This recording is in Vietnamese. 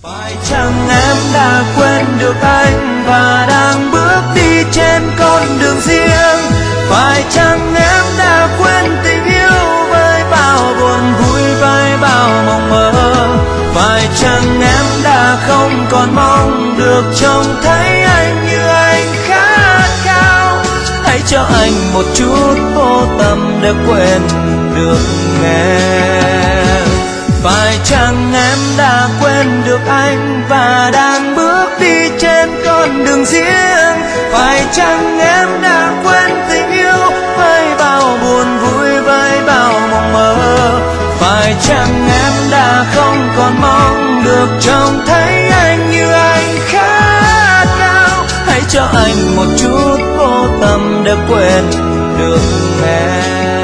Phải chăng em đã quên được anh và đang bước đi trên con đường riêng? Phải chăng em đã quên tình yêu với bao buồn vui, với bao mộng mơ? Phải chăng em đã không còn mong được trông thấy anh như anh khát khao? Hãy cho anh một chút vô tâm để quên được em. Phải chăng em đã quên được anh và đang bước đi trên con đường riêng? Phải chăng em đã quên tình yêu với bao buồn vui, với bao mộng mơ? Phải chăng em đã không còn mong được trông thấy anh như anh khát khao? Hãy cho anh một chút vô tâm để quên được em.